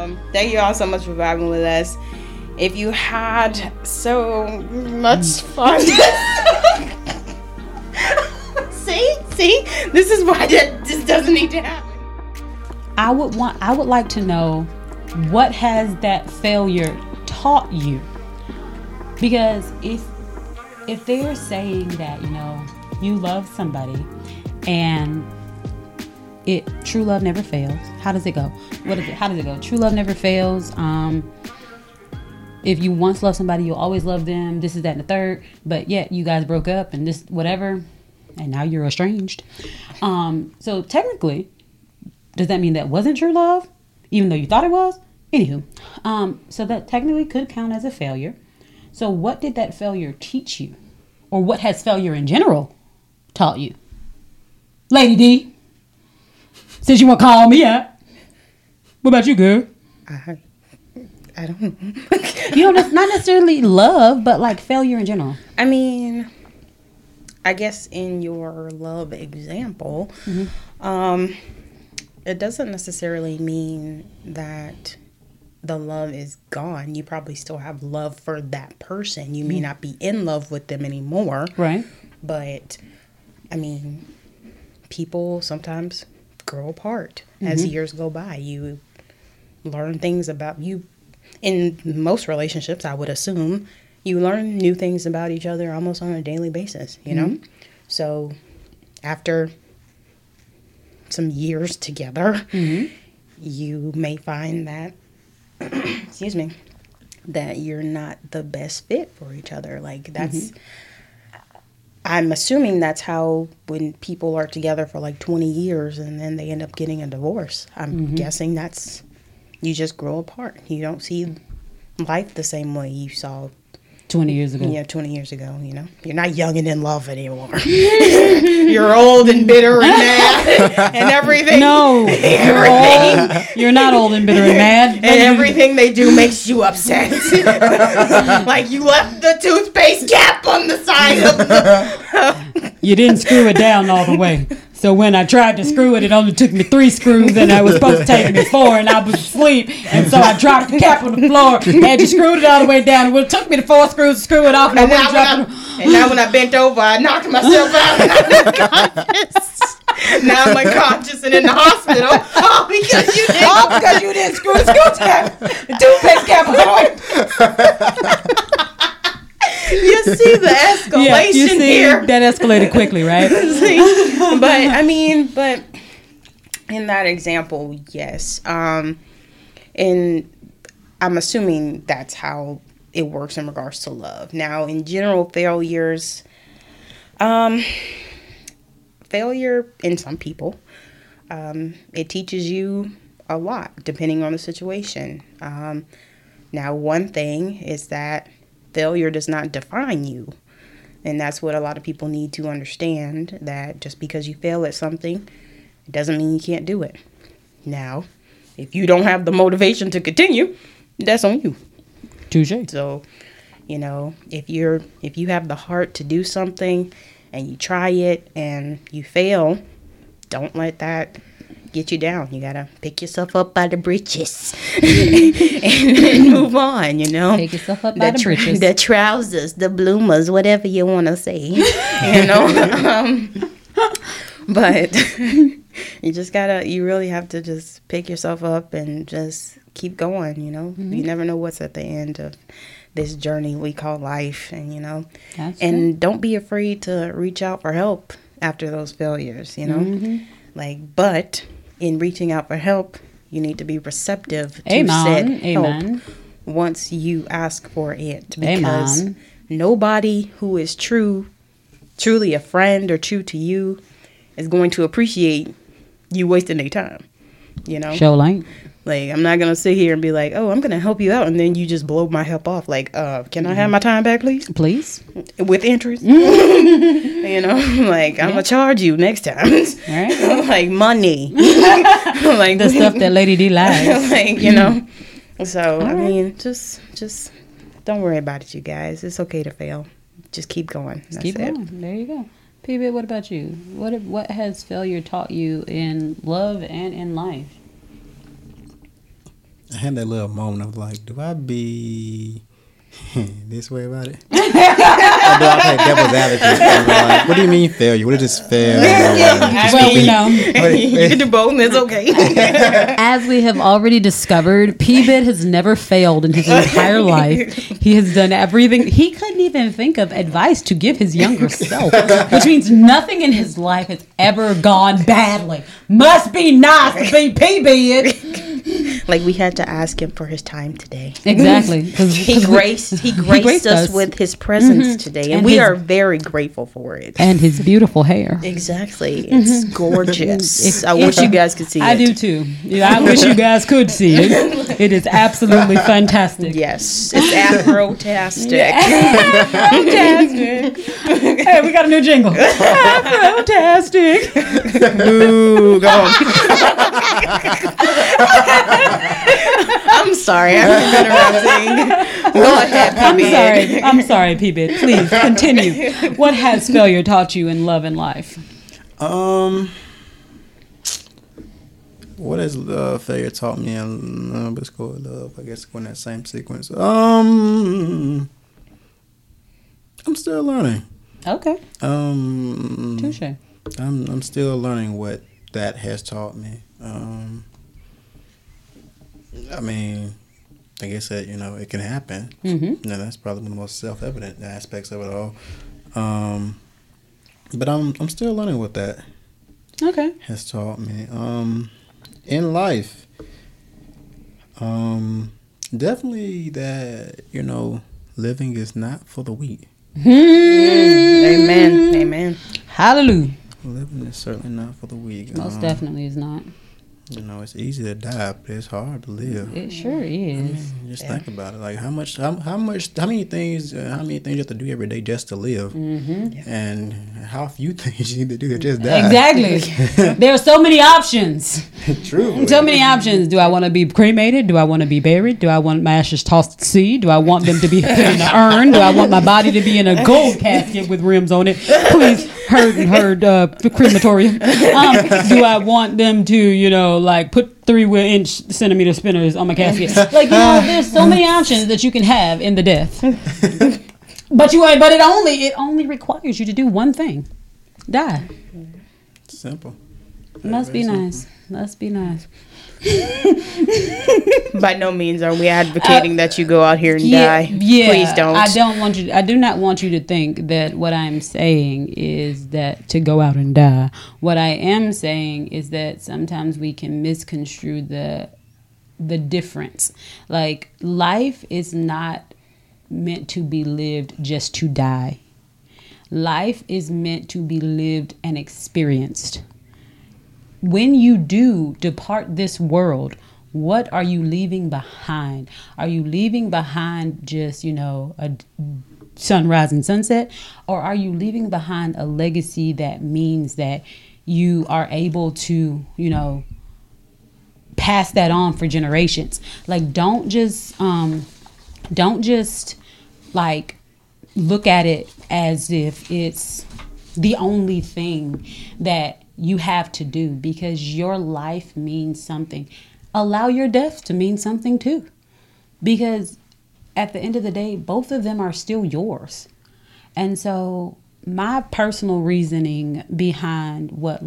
Thank you all so much for vibing with us. If you had so much fun. See, this is why this doesn't need to happen. I would like to know, what has that failure taught you? Because if they're saying that, you love somebody and true love never fails. How does it go? What is it? How does it go? True love never fails. If you once loved somebody, you'll always love them. This is that and the third. But yet you guys broke up and this whatever, and now you're estranged. So technically, does that mean that wasn't true love, even though you thought it was? Anywho, so that technically could count as a failure. So what did that failure teach you? Or what has failure in general taught you? Lady D, since you want to call me out, what about you, girl? I don't know. Not necessarily love, but like failure in general. I mean, I guess in your love example, it doesn't necessarily mean that the love is gone. You probably still have love for that person. You may not be in love with them anymore. Right. But, I mean, people sometimes grow apart as years go by. You learn things about you. In most relationships, I would assume, you learn new things about each other almost on a daily basis, you know? So after some years together, you may find that, excuse me, that you're not the best fit for each other. Like, that's, I'm assuming that's how when people are together for like 20 years and then they end up getting a divorce. I'm guessing that's, you just grow apart. You don't see life the same way you saw 20 years ago. Yeah, 20 years ago, You're not young and in love anymore. You're old and bitter and mad and everything. No, you're not old and bitter and mad. And everything they do makes you upset. Like you left the toothpaste cap on the side of the... You didn't screw it down all the way. So when I tried to screw it, it only took me 3 screws, and I was supposed to take me 4, and I was asleep, and so I dropped the cap on the floor, and you screwed it all the way down. It would have took me the 4 screws to screw it off, and now when I bent over, I knocked myself out, and I'm unconscious. Now I'm unconscious and in the hospital. All because you didn't screw the toothpaste cap on. You see the escalation here. That escalated quickly, right? But in that example, yes. And I'm assuming that's how it works in regards to love. Now, in general, failure in some people, it teaches you a lot depending on the situation. Now, one thing is that failure does not define you. And that's what a lot of people need to understand, that just because you fail at something, it doesn't mean you can't do it. Now, if you don't have the motivation to continue, that's on you. Touche. So, if you have the heart to do something and you try it and you fail, don't let that get you down. You gotta pick yourself up by the britches and move on, Pick yourself up by the britches. The trousers, the bloomers, whatever you want to say, But you really have to just pick yourself up and just keep going, You never know what's at the end of this journey we call life, and, That's and true. don't be afraid to reach out for help after those failures, But in reaching out for help, you need to be receptive to said help once you ask for it. Because nobody who is truly a friend or true to you is going to appreciate you wasting their time, Show lane. Like, I'm not going to sit here and be like, oh, I'm going to help you out, and then you just blow my help off. Like, can I have my time back, please? Please. With interest. Like, I'm going to charge you next time. Right. Like, money. Like the stuff that Lady D likes. Like, So, I mean, just don't worry about it, you guys. It's okay to fail. Just keep going. That's keep it. going. There you go. P-Bit, what about you? What has failure taught you in love and in life? I had that little moment of like, do I be this way about it? Or do I play devil's advocate? And like, what do you mean failure? What is this failure? Well, we know. You can do both, and it's okay. As we have already discovered, P-Bit has never failed in his entire life. He has done everything. He couldn't even think of advice to give his younger self, which means nothing in his life has ever gone badly. Must be nice to be P-Bit. Like, we had to ask him for his time today. Exactly. He graced us with his presence today, and we are very grateful for it. And his beautiful hair. Exactly. It's gorgeous. I wish you guys could see it. I do too. Yeah, I wish you guys could see it. It is absolutely fantastic. Yes. It's Afro-tastic. Afro-tastic. Hey, we got a new jingle. Afro-tastic. Ooh, go on. I'm sorry. I'm interrupting. Go ahead, P-Bit. I'm sorry, P-Bit. Please continue. What has failure taught you in love and life? What has failure taught me in let's go with love? I guess go in that same sequence. I'm still learning. Okay. Touche. Touche. I'm still learning what that has taught me. I mean, like I said, it can happen. Mm-hmm. That's probably one of the most self-evident aspects of it all. But I'm still learning what that has taught me. In life, definitely that living is not for the weak. Amen. Amen. Hallelujah. Living is certainly not for the weak. Most definitely is not. It's easy to die, but it's hard to live. It sure is. Just think about it. Like how many things you have to do every day just to live, and how few things you need to do to just die. Exactly. There are so many options. True. So many options. Do I want to be cremated? Do I want to be buried? Do I want my ashes tossed at sea? Do I want them to be put in an urn? Do I want my body to be in a gold casket with rims on it? Please, heard the crematorium. Do I want them to, like put 3-inch centimeter spinners on my casket? Like, there's so many options that you can have in the death. But it only requires you to do one thing. Die. Simple. Must be nice. Must be nice. By no means are we advocating that you go out here and die. Yeah, please don't. I do not want you to think that what I'm saying is that to go out and die. What I am saying is that sometimes we can misconstrue the difference. Like, life is not meant to be lived just to die. Life is meant to be lived and experienced. When you do depart this world, what are you leaving behind? Are you leaving behind just, a sunrise and sunset? Or are you leaving behind a legacy that means that you are able to, pass that on for generations? Like, don't just like look at it as if it's the only thing that you have to do, because your life means something. Allow your death to mean something too, because at the end of the day, both of them are still yours. And so my personal reasoning behind what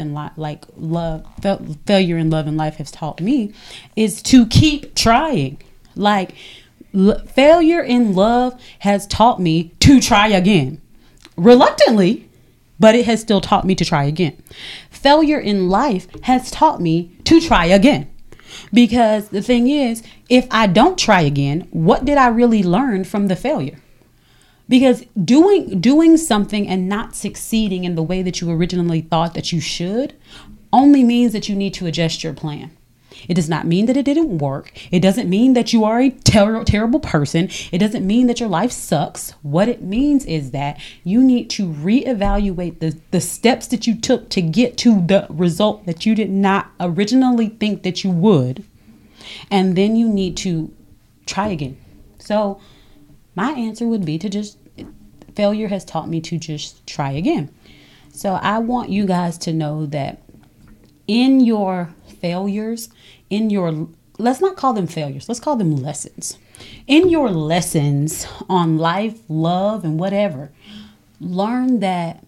failure in love and life has taught me is to keep trying. Like, failure in love has taught me to try again, reluctantly, but it has still taught me to try again. Failure in life has taught me to try again. Because the thing is, if I don't try again, what did I really learn from the failure? Because doing something and not succeeding in the way that you originally thought that you should only means that you need to adjust your plan. It does not mean that it didn't work. It doesn't mean that you are a terrible person. It doesn't mean that your life sucks. What it means is that you need to reevaluate the steps that you took to get to the result that you did not originally think that you would. And then you need to try again. So my answer would be failure has taught me to just try again. So I want you guys to know that in your failures, in your let's not call them failures. Let's call them lessons. In your lessons on life, love, and whatever, learn that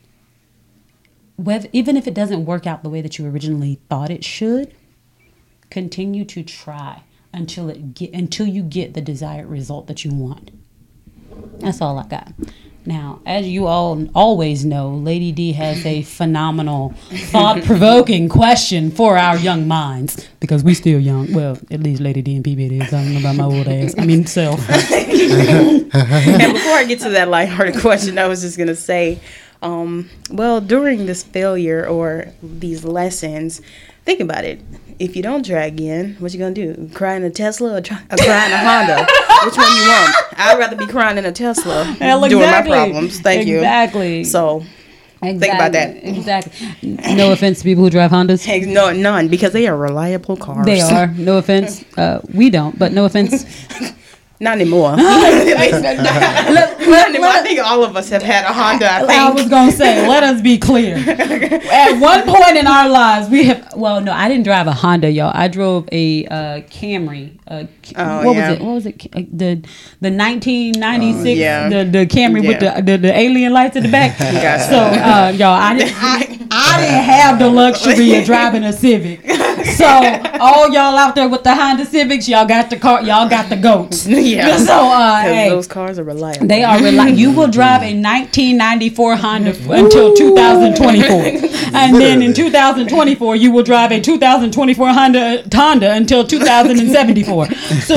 even if it doesn't work out the way that you originally thought it should, continue to try until you get the desired result that you want. That's all I got. Now, as you all always know, Lady D has a phenomenal, thought-provoking question for our young minds, because we still young. Well, at least Lady D and PB is. I don't know about my old ass. I mean, self. And before I get to that lighthearted question, I was just going to say, well, during this failure or these lessons, think about it. If you don't try again, what you going to do? Cry in a Tesla or cry in a Honda? Which one you want? I'd rather be crying in a Tesla doing my problems. Thank you. Exactly. So think about that. Exactly. No offense to people who drive Hondas. Hey, no, none, because they are reliable cars. They are. No offense. We don't, but no offense. Not anymore. Not anymore. I think all of us have had a Honda. I was going to say, let us be clear. At one point in our lives, we have, well, no, I didn't drive a Honda, y'all. I drove a Camry. What was it? The 1996, the Camry with the alien lights in the back. Gotcha. So, y'all, I didn't have the luxury of driving a Civic. So, all y'all out there with the Honda Civics, y'all got the car, y'all got the goats. Yeah. So, hey, those cars are reliable. They are reliable. You will drive a 1994 Honda until 2024, and then in 2024 you will drive a 2024 Honda until 2074. So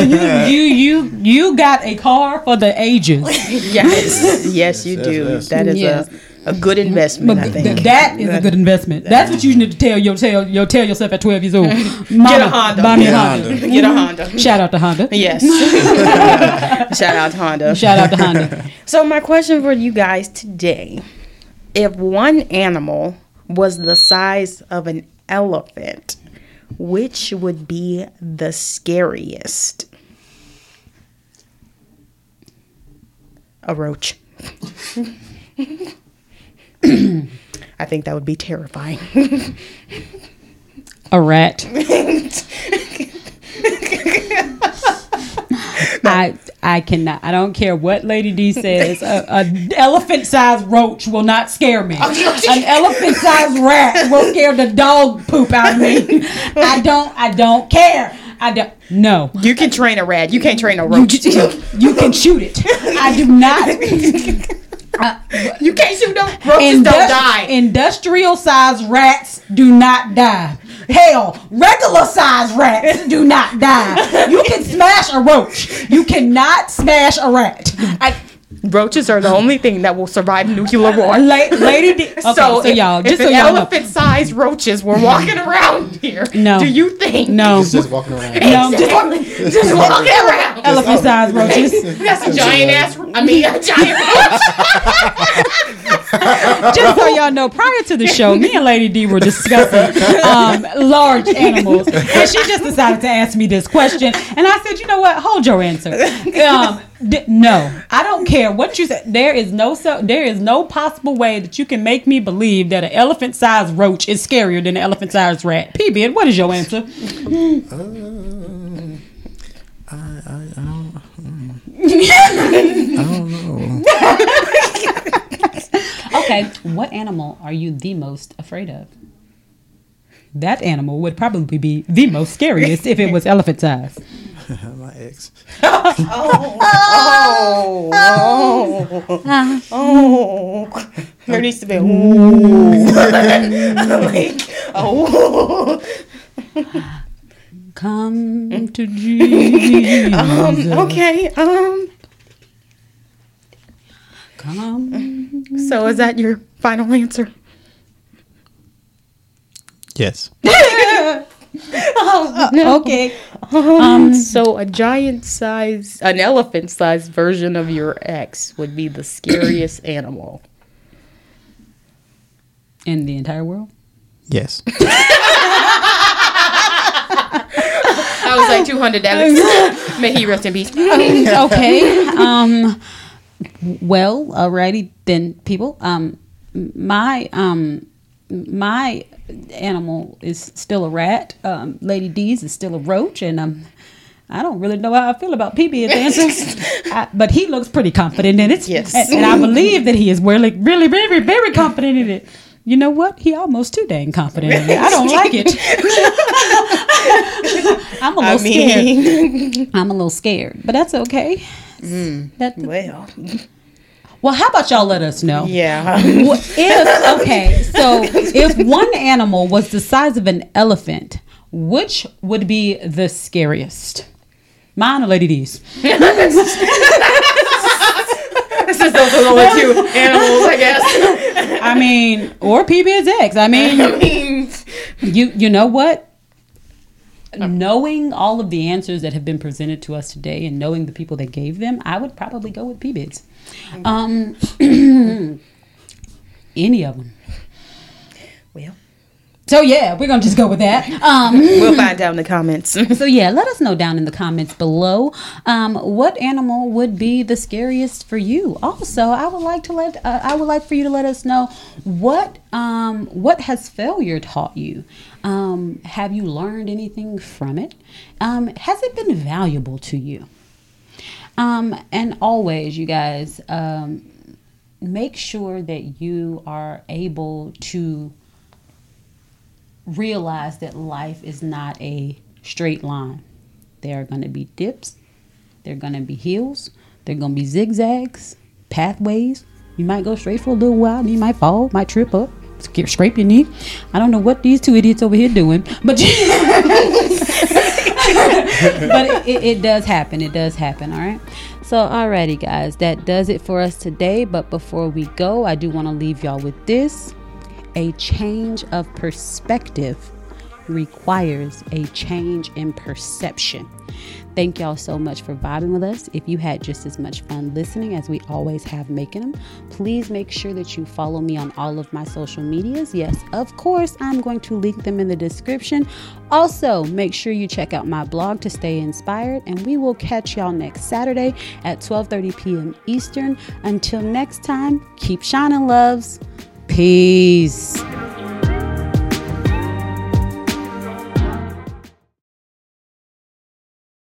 you got a car for the ages. Yes, you do. Yes. That is a good investment, I think. That is a good investment. That's what you need to tell yourself at 12 years old. Mama, get a Honda. Buy me a Honda. Get a Honda. Shout out to Honda. Yes. Shout out to Honda. Shout out to Honda. So my question for you guys today, if one animal was the size of an elephant, which would be the scariest? A roach. I think that would be terrifying. A rat. I cannot. I don't care what Lady D says. An elephant-sized roach will not scare me. An elephant-sized rat will scare the dog poop out of me. I don't care. No. You can train a rat. You can't train a roach. You can shoot it. I do not. You can't shoot them. Roaches don't die. Industrial-sized rats do not die. Hell, regular-sized rats do not die. You can smash a roach. You cannot smash a rat. Roaches are the only thing that will survive nuclear war. Lady D. Okay, so y'all, just so y'all know, elephant-sized roaches were walking around here, do you think? No. Just walking around. No, just walking around. Elephant-sized roaches. That's a giant roach. Just so y'all know, prior to the show, me and Lady D were discussing large animals, and she just decided to ask me this question, and I said, you know what? Hold your answer. No, I don't care what you say. There is no possible way that you can make me believe that an elephant-sized roach is scarier than an elephant-sized rat. P-Bid, what is your answer? I don't know. Okay, what animal are you the most afraid of? That animal would probably be the most scariest if it was elephant size. My ex. There needs to be Come to Jesus. Okay. Come. So is that your final answer? Yes. Okay. So an elephant-sized version of your ex would be the scariest animal In the entire world? Yes. I was like 200 Alex. May he rest in peace. Okay. Well, alrighty then, people. My my animal is still a rat. Lady D's is still a roach, and I don't really know how I feel about PB answers, but he looks pretty confident in it. Yes. And I believe that he is really, really, very, very confident in it. You know what? He almost too dang confident in it. I don't like it. I'm a little scared. I'm a little scared, but that's okay. Well, how about y'all let us know? Yeah. If one animal was the size of an elephant, which would be the scariest? Mine or Lady D's? Since those are the only two animals, I guess. I mean, or PB's X. I mean, you know what? Knowing all of the answers that have been presented to us today and knowing the people that gave them, I would probably go with PB's. Any of them. Well. So yeah, we're gonna just go with that. We'll find out in the comments. So yeah, let us know down in the comments below what animal would be the scariest for you. Also, I would like for you to let us know what has failure taught you. Have you learned anything from it? Has it been valuable to you? And always, you guys, make sure that you are able to realize that life is not a straight line. There are going to be dips. There are going to be hills. There are going to be zigzags, pathways. You might go straight for a little while, and you might fall, might trip up, scrape your knee. I don't know what these two idiots over here doing, but it does happen. It does happen, all right? So, alrighty, guys, that does it for us today. But before we go, I do want to leave y'all with this. A change of perspective requires a change in perception. Thank y'all so much for vibing with us. If you had just as much fun listening as we always have making them, please make sure that you follow me on all of my social medias. Yes, of course, I'm going to link them in the description. Also, make sure you check out my blog to stay inspired, and we will catch y'all next Saturday at 12:30 p.m. Eastern. Until next time, keep shining, loves. Peace.